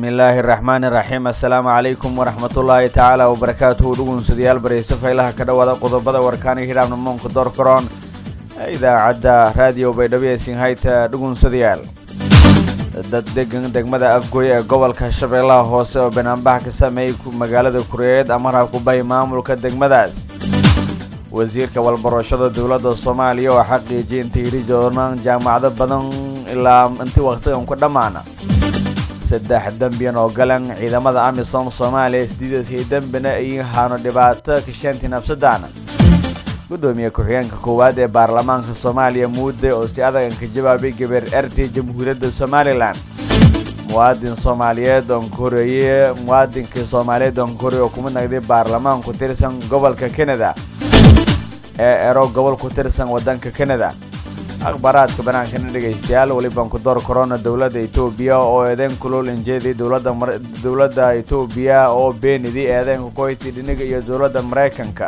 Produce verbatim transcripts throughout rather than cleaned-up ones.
بسم الله الرحمن الرحيم السلام عليكم ورحمة الله تعالى وبركاته دقون سديال بريسة فإلها كدوة قضبة وركاني هرام نمون كدور كرون إذا عدى راديو بيدوية سنهاية دقون سديال دقن دقمدا أفقوية قوال كشب الله هوسي وبنانباح كسامي مقالة كوريد أمرها كوباي ماملك دقمداس وزير كوال بروشة دولة الصومالية وحقي جين تيري جورنان جامعة بدن إلا انت وقتهم كدمانا سدح دنبيان oo galan ciidamada amisom Soomaaliya sideedii danbana ay haano dhibaato ka shantii nafsadana gudoomiye ku-xigeenka koowaad ee baarlamaanka Soomaaliya muddo oo si adag ka jawaabay gabar artay jamhuuriyadda Somaliland muwaadin Soomaaliyeed oo koreeye muwaadinka Soomaaliyeed oo koreeye kuma nagday baarlamaanka ku tirsan gobolka Canada ee ero gobol ku tirsan wadanka Canada أخبارات كبران كنا نجيستيال ولي بانكو دور كورونا دولة إثيوبيا أو إذن كلول إنجدي دولة مر دولة إثيوبيا أو بين دي إذن كويتي دي نجي دولة أمريكان كا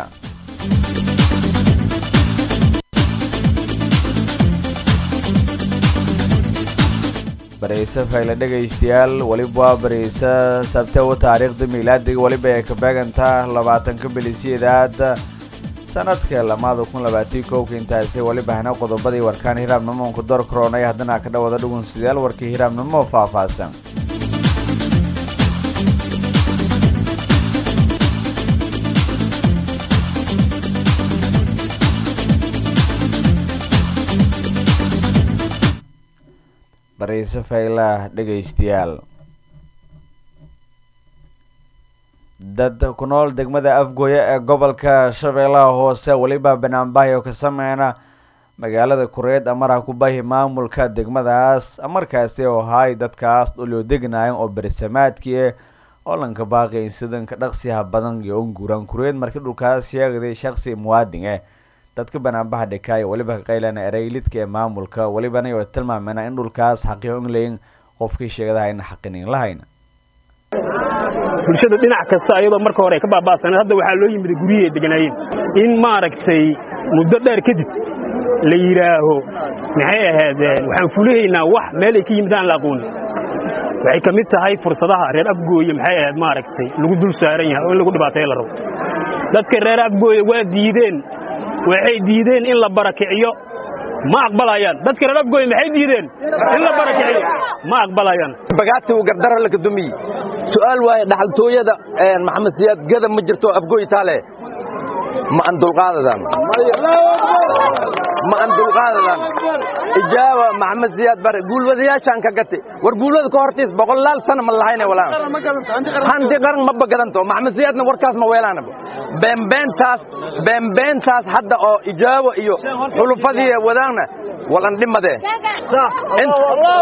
بريسة فايلة نجيستيال ولي بوا بريسة سبتة وتاريخ دي ميلاد دي ولي بيكباق انتا لبعتن كبليسي داد sanadka lamaad kun labaatan iyo kow intaasi wali bahna qodobadii warkaan hiraabnimo ku door koronay hadana ka dhawada dhugun sidaal warkii hiraabnimo faahfaahsan bariisa fayla dhageystiyaal dad ku nool degmada Afgooye ee gobolka Shabeellaha Hoose waliba banaanbahay ka sameeyna magaalada Kureed amara ku baahi maamulka degmadaas amarkaasi oo hay dadkaas dhul degnaayeen oo bersamaadkii oo lanka baaqay sidan ka dhaqsiyaha badan iyo guuran Kureed markii dhulkaas yeegday shakhsi muwaadin ah dadka banaanbaha dhakay waliba qaylana ereylidka ee maamulka waliba ay tilmaamayna in dhulkaas xaqiiqo in leen qofkii sheegada in xaqinin lahayn bulshada dhinac kasta ayadoo marka hore ka baabaasanay hadda waxa loo yimid guriyeed deganaayeen in ma aragtay muddo dheer kadib la yiraaho maxay ahaadeen waxaan fulihaynaa wax meel ay ka yimidaan la aqoon waxay ka mid tahay fursadaha reer Afgooye maxay ahayd ma aragtay lagu dul saaran yahay oo lagu dhibaateeyo la rabo dadka reer Afgooye waa diideen waxay diideen in la barakiciyo ma aqbalayaan dadka reer Afgooye maxay diideen in la barakiciyo ma aqbalayaan bagaati uu gardar la kadumi سؤال واحد دحلتويدا محمد زياد قدم ما جرتو أفقوي تاله ما أندل قادة ما أندل قادة إجابة محمد زياد بر قول وذيا شان كقتي ورقول وذ كورتيس بقول لا سنة من الله هنا ولا عندي قرن ما بقدنتو محمد زياد نوركاس ما ويلانا بين بين تاس بين بين تاس حدا أو إجابة إيو حلو فذي وذانا ولا ندم ده أنت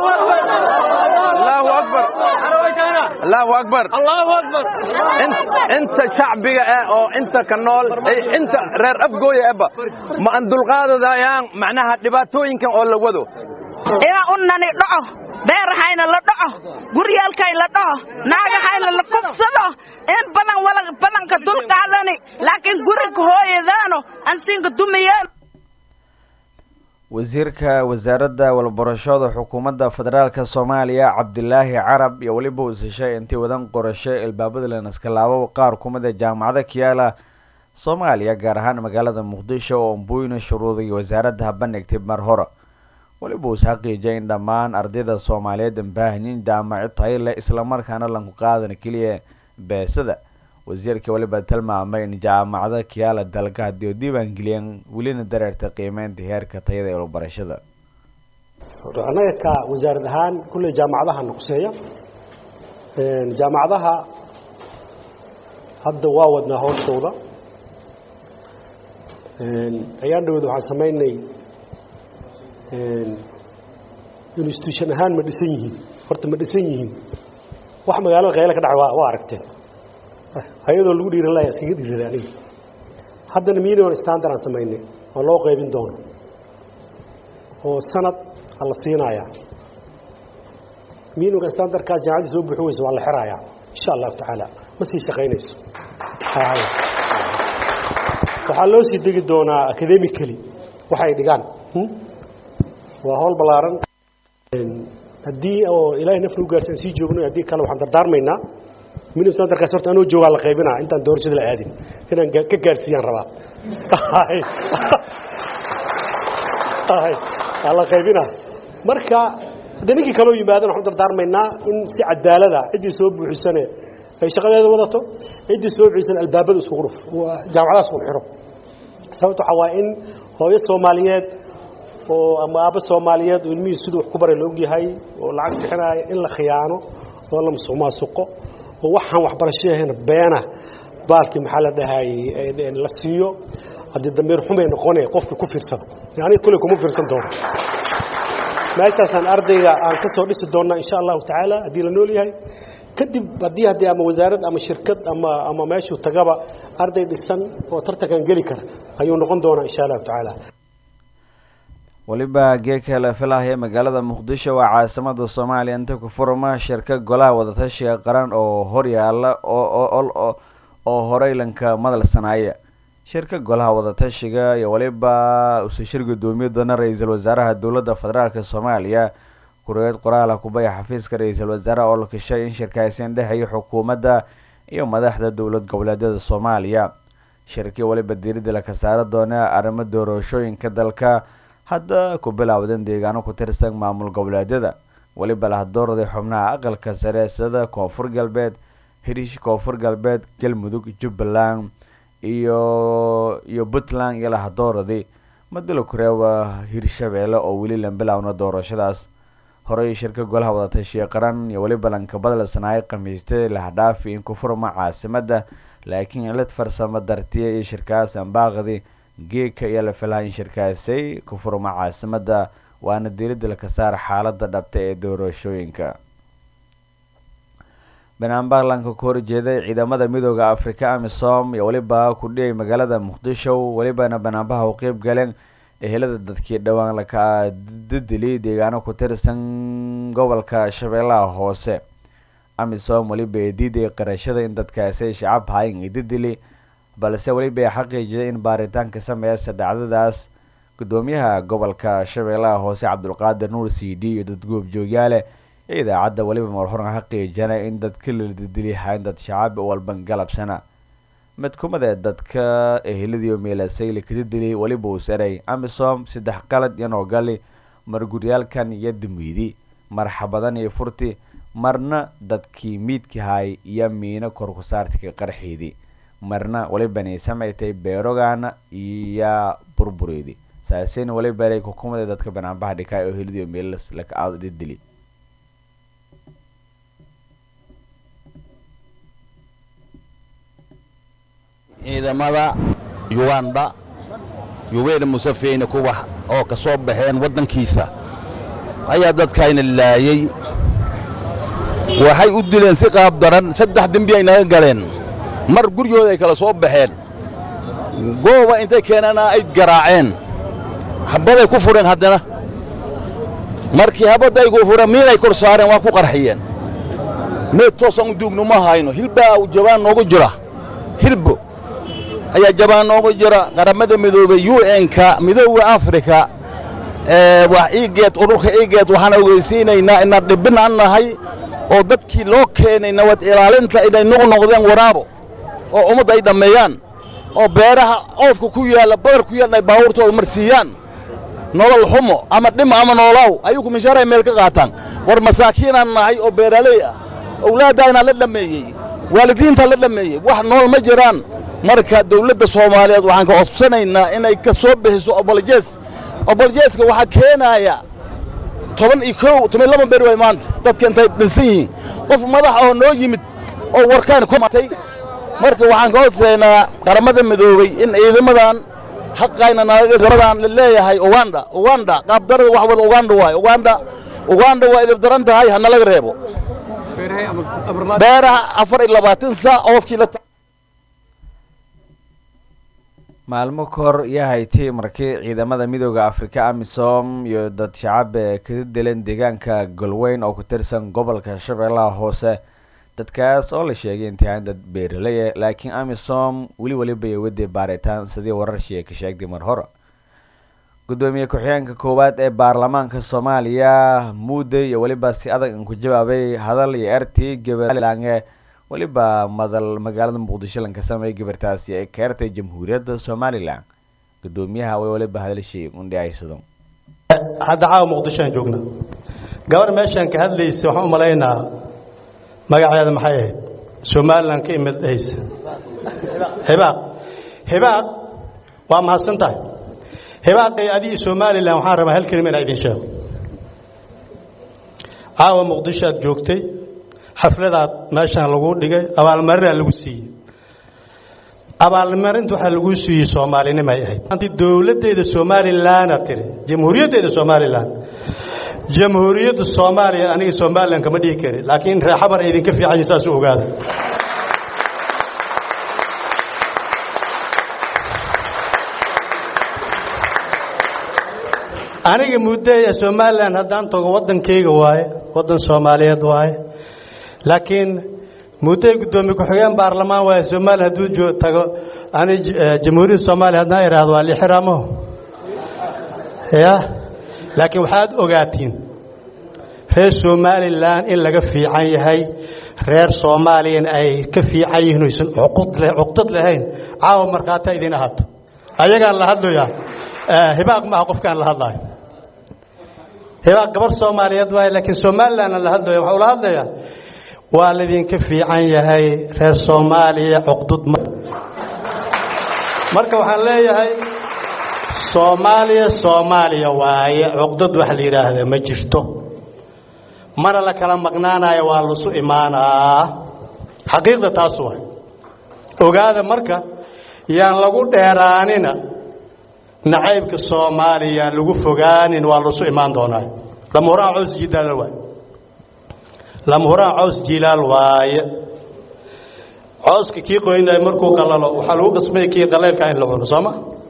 الله أكبر الله أكبر الله أكبر أنت أنت شعبي أو أنت كنول أنت رير أفقوي أبا ما أندل قادة ذايان معناها دباتو يمكن أول وذو إيه قلنا نقطعه بير حين لقطعه قريال كاي لقطعه ناقة حين لقصده إن بلن ولا بلن كدول قادني لكن قريك هو يذانو أنتين قدوميان wasiirka wasaaradda walbarashada xukuumadda federaalka Soomaaliya Cabdilaahi Carab iyo waliba uu shishay intii wadan qorasho ilbaabada la naskalaabo qaar kumada jaamacada Kiyaala Soomaaliya gaar ahaan magaalada Muqdisho oo buuyna shuruudii wasaaradda bandhigtay mar hore waliba uu xaqiijiyay in dhammaan ardayda Soomaaliyeed baahneen jaamacad tayle isla markaana lagu qaadan kaliya beesada wasiirka waliba tilmaamay in jaamacada Kiyaala dalka diiwaan geliyeen waliina dareerta qiimeynta heerka tayada ee waxbarashada anaga ka wasaarad ahaan kulli jaamacadaha noqoseeya een jaamacadaha hadda waa wadna howshooda een ayaan dhawad waxaan sameeynay een institution ahaan ma dhisan yihiin horta ma dhisan yihiin wax magaalada qeyl ka dhacay waa aragteen ayadoo lagu dhiiran lahayn iskaga dhiiradaan haddana miinoo standard aan sameeynay oo loo qaybin doono oo sanad la siinayaa miinoo standard ka jaacad soo buuxiyay waa la xirayaa insha Allah taala ma sii shaqeynayso waxa loo sii digi doonaa academically waxay dhigaan waa hawl balaaran haddii oo ilaahay nafna u gaarsan sii joogno haddii kale waxaan dardaarmaynaa minimum standardkaas horta anoo joogaa la qaybinaa intaan doorashada la aadin inaan ka gaarsiiyaan rabaa la qaybinaa marka haddii ninkii kaloo yimaadana waxaan dardaarmaynaa in si cadaalada ciddii soo buuxisane ay shaqadeeda wadato ciddii soo buuxisan albaabada isku ruf jaamacadaas ku xiro sababta waxa waa in hooyo Soomaaliyeed oo ama aaba Soomaaliyeed oo ilmihiisa sidoo wax ku baray loo yahay oo lacag bixinaya in la khiyaano oo la musuqmaasuqo oo waxaan waxbarashada beena baalkii maxaa la dhahay in la siiyo haddii dambeer xumay noqonay qofka ku fiirsado yani kulli kuma fiirsan doono meeshaasaan ardayga aan ka soo dhisi doonaa insha Allah taala haddii la nool yahay kadib haddii haddii ama wasaarad ama shirkad ama ama meeshuu tagaba arday dhisan oo tartankan geli kara ayuu noqon doonaa insha Allah taala waliba geeka la filayo magaalada Muqdisho waa caasimada Soomaaliya inta ku furma shirka golaha wadatashiga qaran oo hor yaala oo oo oo horeylanka madal sanaya shirka golaha wadatashiga iyo waliba uu shir gudoomiye doona ra'iisul wasaaraha dawladda federaalka Soomaaliya kureed qoraal ku bay xafiiska ra'iisul wasaaraha oo la kashay in shirkaaysan dhaxay xukuumadda iyo madaxda dawlad goboleedyada Soomaaliya shirkii waliba diiradda la ka saaro doona arrimo doorashooyinka dalka hadda ku bilowdan deegaano ku tirsan maamul goboleedyada waliba la doorday xubnaha aqalka sare sida Koonfur Galbeed Hirish Koonfur Galbeed Galmudug Jubbaland iyo iyo Puntland iyo la doorday madalo kureewa Hirshabeelle oo wali la bilowna doorashadaas horay shirka golaha wadatashiga qaran iyo waliba lanka badal sanaay qamiiste la hadhaaf in ku furma caasimada laakiin cilad farsamo dartiye iyo shirkaas aan baaqdi geeka iyo la filayn shirkaasay ku furma caasimada waana diiradda la ka saar xaaladda dhabta ee doorashooyinka banaanbaarlanka ku horjeeday ciidamada midowga Afrika AMISOM iyo waliba ku dhigay magaalada Muqdisho walibana banaanbaha u qayb galeen ehelada dadkii dhawaan la ka didilay deegaano ku tirsan gobolka Shabeellaha Hoose AMISOM waliba diiday qarashada in dadkaasi shacab hayn didilay balse waliba xaqiijiyay in baaritaanka sameeyay dhacdadaas gudoomiyaha gobolka Shabeellaha Hoose Cabdulqaadir Nuur Siidi iyo dad goob joogyaale idaacadda waliba mar hore xaqiijinay in dadka la didilay hayn dad shacab walban galabsana mid kumada dadka eheladiyo meelasay la didilay waliba uu saray AMISOM saddex qalad inoo gali marguryaalkan iyo dimiidi marxabadan iyo furti marna dadkii miidkii hay iyo miina kor ku saartay qarxiidi marna waliba ay sameeytay beerogana iyo burbureedi saaseen waliba ay ku kumada dadka banaanbaha dhikay oo eheladiyo meelas la ka didilay ciidamada Uganda Yoweri Museveni kuwa oo ka soo baxeen wadankiisa ayaa dadkayna laayay waxay u dileen si qaab daran saddex dambi ay naga galeen mar gurigooda ay kala soo baxeen gooba intay keenana ay garaaceen habaday ku fureen haddana markii habaday ku fureen miinay kor saareen waa ku qarxiyeen meed toosan u duugno ma hayno hilbaa u jabaan noogu jira hilbo ayaa jabaan noogu jira qaramada midoobay U N-ka midowga Afrika ee wax iigeed ururka iigeed waxaan ogeysiinaynaa in dhibin aan nahay oo dadkii loo keenay nabad ilaalinta inay nuq noqdeen waraabo oo umad ay dhameeyaan oo beeraha oofka ku yaala badar ku yaala baawurtooda marsiiyaan nolol xumo ama dhim ama noolaw ayuu misharay meel ka qaataan war masaakiin aan nahay oo beeraley ah awlaadayna la dhameeyay waalidiinta la dhameeyay wax nool ma jiraan marka dawladda Soomaaliyeed waxaan ka codsanaynaa inay ka soo bixiso apologies apologies-ka waxa keenaya toban iyo kow toban iyo laba beer way maanta dadka intay dhinsan yihiin qof madax oo noo yimid oo warkaan ku matay marka waxaan ka codsaynaa qaramada midoobay in ciidamadan xaqayna naga garadaan leeyahay Uganda Uganda qaab darada wax wada Uganda way Uganda Uganda way idib daran tahay hana laga reebo beeraha afar iyo labaatan saac oofkii la maalmo kor yahay tii markii ciidamada midowga Afrika AMISOM iyo dad shacab ka dileen deegaanka Galweyn oo ku tirsan gobolka Shabeellaha Hoose dadkaas oo la sheegay intii dad beeraley laakiin AMISOM wali wali bay wada baaritaan sidii warar sheekay sheegay mar hore gudoomiye ku-xigeenka koowaad ee baarlamaanka Soomaaliya Muude iyo waliba si adag ku jawaabay hadal iyo arti gabalange waliba madal magaalada Muqdisho lanka sameeyay gabartaasi ay keertay jamhuuriyadda Soomaaliland gudoomiyaha way waliba hadalshay u dhaaysadon hadda caawa Muqdisho joogna gabar meeshan ka hadlaysay waxaan u maleynaa magaceeda maxay ahayd Soomaaliland ka imid aysa hibaaq hibaaq waa mahadsantahay hibaaqay adii Soomaaliland waxaan rabaa hal kelimo inaan idin sheego caawa Muqdisho aad joogtay xafladaad meeshan lagu dhigay abaalmarin lagu siiyay abaalmarintu waxa lagu siiyay Soomaalinimo ay ahayd anti dawladdeeda Soomaaliland tiri jamhuuriyadda Soomaaliland jamhuuriyadda Soomaaliya aniga Soomaaliland kama dhigi kari laakiin raaxabar ay idinka fiican yihiin saas u ogaada aniga muddo Soomaaliland haddaan tago wadankayga waaye wadan Soomaaliyeed waaye laakiin muddo gudoomiye ku-xigeen baarlamaan waaye Soomaaliya haduu tago ani jamhuuriyadda Soomaaliya hadna iraado waa li xiraamo ya laakiin waxaad ogaatiin reer Soomaaliland in laga fiican yahay reer Soomaaliyan ay ka fiican yihiin isan uqud leh uqdad lahayn caawa markaata idin ahaato ayaga la hadlaya hibaaq ma qofkaan la hadlayo hibaaq gabar Soomaaliyeed waaye laakiin Soomaaliland la hadlayo waxa la hadlaya waa ladin ka fiican yahay reer Soomaaliya uqdad marka waxaan leeyahay Soomaaliya Soomaaliya waaye uqdad wax la yiraahdo ma jirto mar la kala maqnaanayo waa la soo imaanaa xaqiiqda taas waa ogaada marka yaan lagu dheeraanina nacaybka Soomaaliya lagu fogaanin waa la soo imaan doonaa lama hore coos jilaal waa lama hore coos jilaal waaye cooska kii qoynay markuu qalalo waxa lagu qasmay kii qaleelka in la cuno Sooma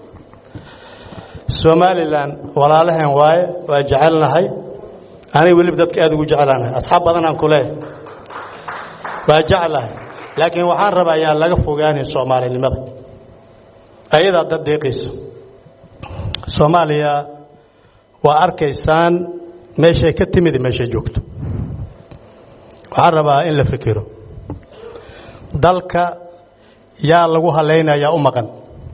Somaliland walaalahan waaye waa jecelnahay ani wali dadka aad ugu jecelaanahay asxaab badan aan ku leeyahay waa jecelahay laakiin waxaan rabaa yaa laga fogaanin Soomaalinimada ayada dad deeqayso Soomaaliya waa arkaysaan meesha ka timid meesha joogto waxaan rabaa in la fikiro dalka yaa lagu haleynaya u maqan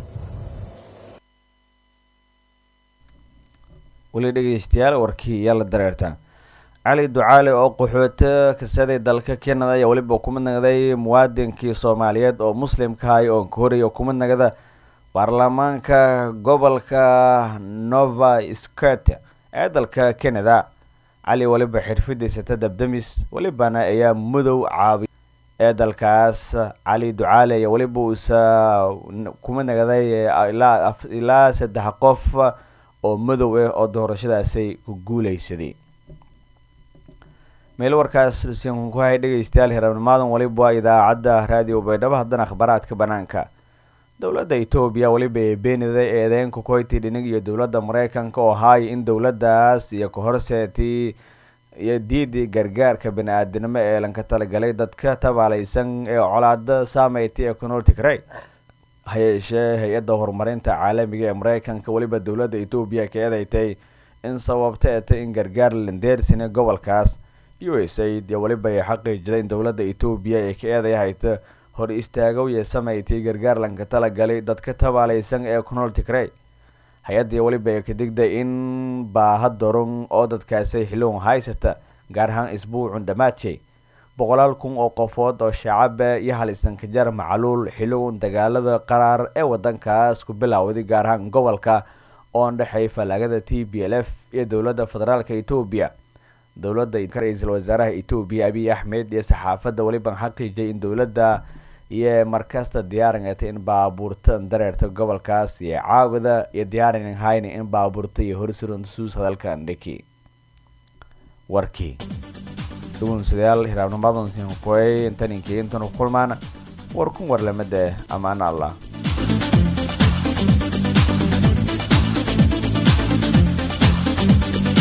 wali dhageystayaal warkii yalla dareertaan Ali Ducaale oo qaxoota ka saday dalka Canada ayaa waliba ku madnaqday muwaadinkii Soomaaliyeed oo muslimka ah oo Korea oo ku madnaqda baarlamaanka gobolka Nova Scotia ee dalka Canada Ali waliba xirfadiisa dabdamis walibana ayaa mudow caabi ee dalkaas Ali Ducaale ayaa waliba uu ku madnaqday ilaa ilaa saddex qof oo madow ah oo doorashadaasay ku guuleysaday meel warkaas siin ku hay dhageystayaal hirabnimaadan waliba idaacadda raadiyo Baydhabo haddana akhbaraadka banaanka dawladda Itoobiya waliba ee beenaday eedeynku koyti dhinig iyo dawladda Mareykanka oo hay in dawladdaas iyo ka horseetay iyo diidi gargaarka bini'aadanimo ee lanka talagalay dadka tabaalaysan ee colaadda saameeyay ee ku nool Tigray hay'adda hay'adda horumarinta caalamiga ee Mareykanka waliba dawladda Itoobiya ka eedeeyay in sababta in gargaar landeersina gobolkaas U S A iyo waliba ay xaqiijiyeen dawladda Itoobiya ee ka eedeeyay hor istaago iyo sameeyay gargaar lanka talagalay dadka tabaalaysan ee ku nool Tigray hay'adda waliba ay ka digday in baahad daran oo dadkaasi xiloon haysata gaar ahaan isbuucun dhamaatay boqolaal kun oo qofood oo shacab iyo halisan ka jar macluul xiloon dagaalada qaraar ee wadankaas ku bilowday gaar ahaan gobolka oo dhaxay falaagada T P L F iyo dawladda federaalka Itoobiya dawladda ra'iisul wasaaraha Itoobiya Abiy Ahmed iyo saxaafadda waliba xaqiijiyay in dawladda iyo markasta diyaarinayay in baabuurta dareerta gobolkaas iyo caawida iyo diyaarin hayna in baabuurta iyo horsuran suus hadalkan dhiki warkii duun sidaal hiraabnimaadan siin qoy intan inkiintan kulmaan warkun warlamada amaana Allah